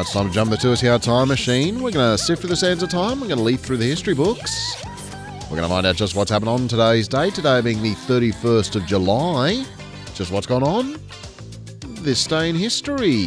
Right, it's time to jump the 2SER time machine. We're going to sift through the sands of time. We're going to leaf through the history books. We're going to find out just what's happened on today's date. Today being the 31st of July. Just what's gone on this day in history.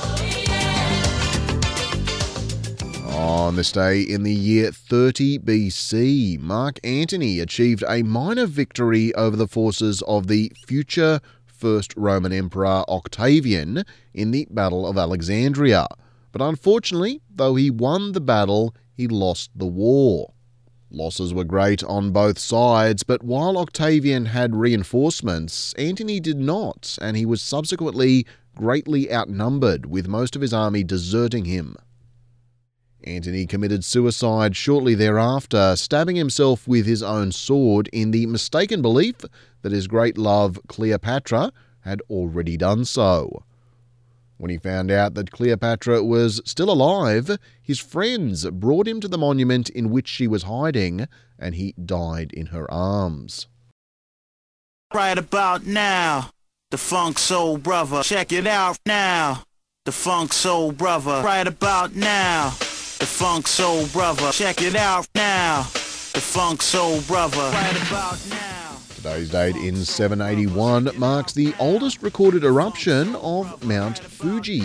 On this day in the year 30 BC, Mark Antony achieved a minor victory over the forces of the future First Roman Emperor Octavian in the Battle of Alexandria. But unfortunately, though he won the battle, he lost the war. Losses were great on both sides, but while Octavian had reinforcements, Antony did not, and he was subsequently greatly outnumbered, with most of his army deserting him. Antony committed suicide shortly thereafter, stabbing himself with his own sword in the mistaken belief that his great love, Cleopatra, had already done so. When he found out that Cleopatra was still alive, his friends brought him to the monument in which she was hiding, and he died in her arms. Right about now, the Funk Soul Brother. Check it out now, the Funk Soul Brother. Right about now, the Funk Soul Brother. Check it out now, the Funk Soul Brother. Right about now. Today's date in 781 marks the oldest recorded eruption of Mount Fuji.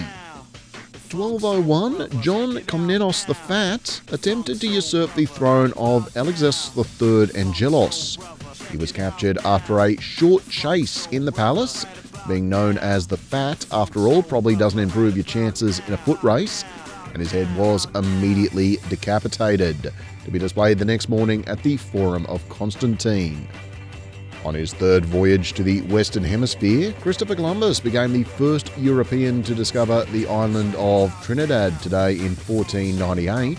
1201, John Komnenos the Fat attempted to usurp the throne of Alexis III Angelos. He was captured after a short chase in the palace. Being known as the Fat, after all, probably doesn't improve your chances in a foot race, and his head was immediately decapitated, to be displayed the next morning at the Forum of Constantine. On his third voyage to the Western Hemisphere, Christopher Columbus became the first European to discover the island of Trinidad today in 1498.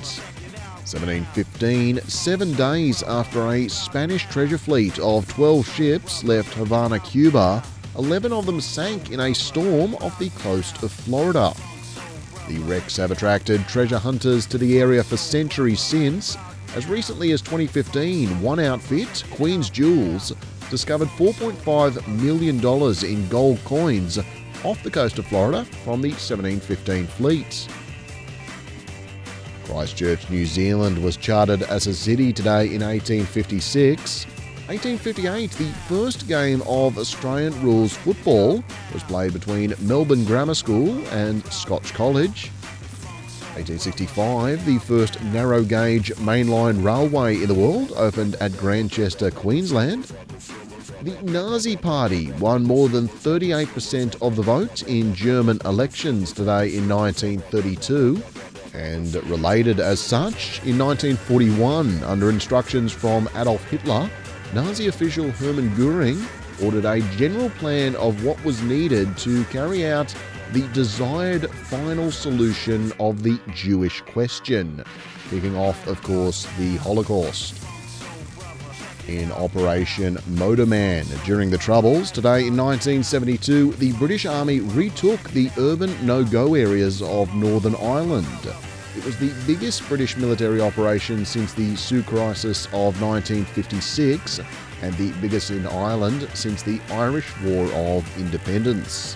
1715, 7 days after a Spanish treasure fleet of 12 ships left Havana, Cuba, 11 of them sank in a storm off the coast of Florida. The wrecks have attracted treasure hunters to the area for centuries since. As recently as 2015, one outfit, Queen's Jewels, discovered $4.5 million in gold coins off the coast of Florida from the 1715 fleet. Christchurch, New Zealand was chartered as a city today in 1856. 1858, the first game of Australian rules football was played between Melbourne Grammar School and Scotch College. 1865, the first narrow-gauge mainline railway in the world opened at Grantchester, Queensland. The Nazi Party won more than 38% of the vote in German elections today in 1932. And related as such, in 1941, under instructions from Adolf Hitler, Nazi official Hermann Göring ordered a general plan of what was needed to carry out the desired final solution of the Jewish question, kicking off, of course, the Holocaust. In Operation Motorman during the Troubles, today in 1972, the British Army retook the urban no-go areas of Northern Ireland. It was the biggest British military operation since the Sioux Crisis of 1956 and the biggest in Ireland since the Irish War of Independence.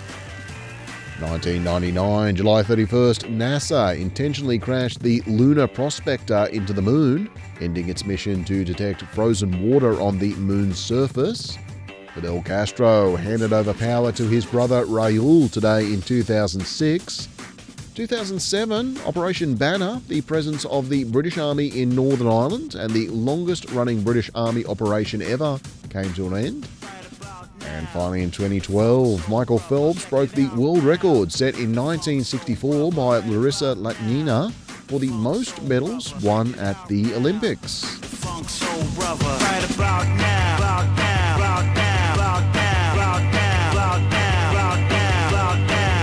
1999, July 31st, NASA intentionally crashed the Lunar Prospector into the moon, ending its mission to detect frozen water on the moon's surface. Fidel Castro handed over power to his brother Raul today in 2006. 2007, Operation Banner, the presence of the British Army in Northern Ireland and the longest-running British Army operation ever, came to an end. And finally in 2012, Michael Phelps broke the world record set in 1964 by Larissa Latnina for the most medals won at the Olympics. Funk Soul Brother. Right about now, about now, about now, about now, about now, about now, about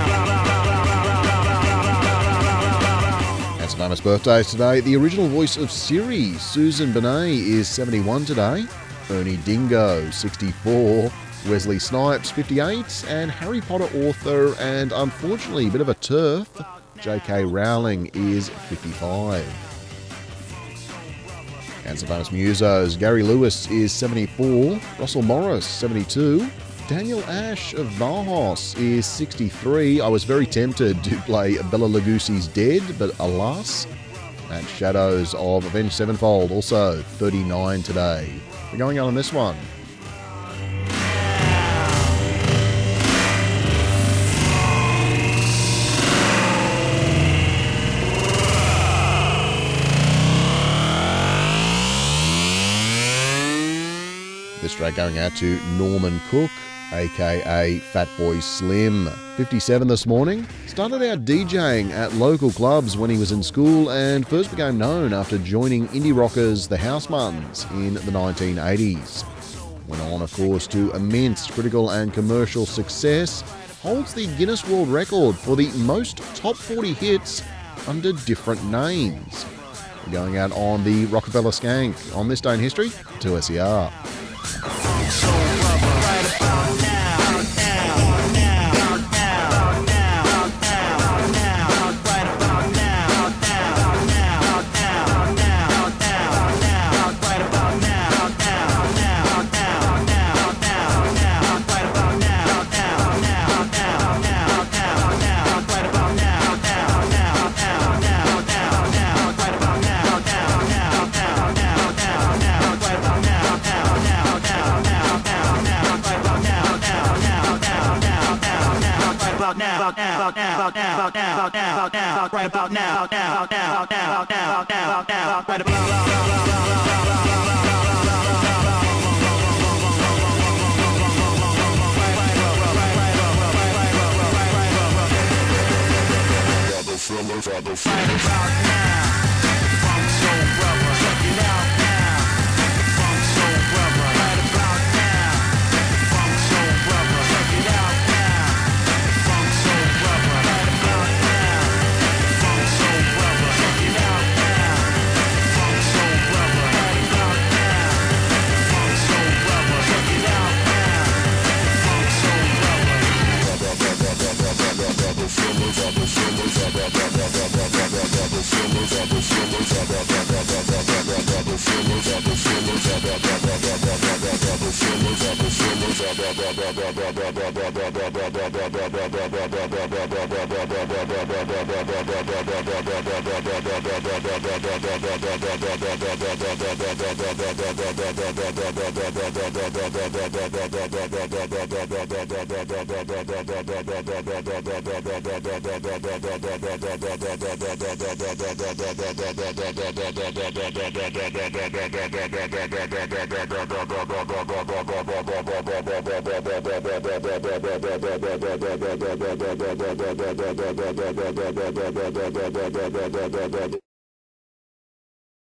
now. And some famous birthdays today. The original voice of Siri, Susan Bonet, is 71 today. Ernie Dingo, 64. Wesley Snipes, 58, and Harry Potter author and unfortunately a bit of a turf, J.K. Rowling, is 55. And some famous musos, Gary Lewis is 74, Russell Morris, 72, Daniel Ash of Bauhaus is 63. I was very tempted to play Bela Lugosi's Dead, but alas, that Shadows of Avenged Sevenfold, also 39 today. We're going on this one. This track going out to Norman Cook, aka Fatboy Slim. 57 this morning. Started out DJing at local clubs when he was in school and first became known after joining indie rockers The Housemuttons in the 1980s. Went on, of course, to immense critical and commercial success. Holds the Guinness World Record for the most top 40 hits under different names. We're going out on the Rockefeller Skank on this day in history, 2SER.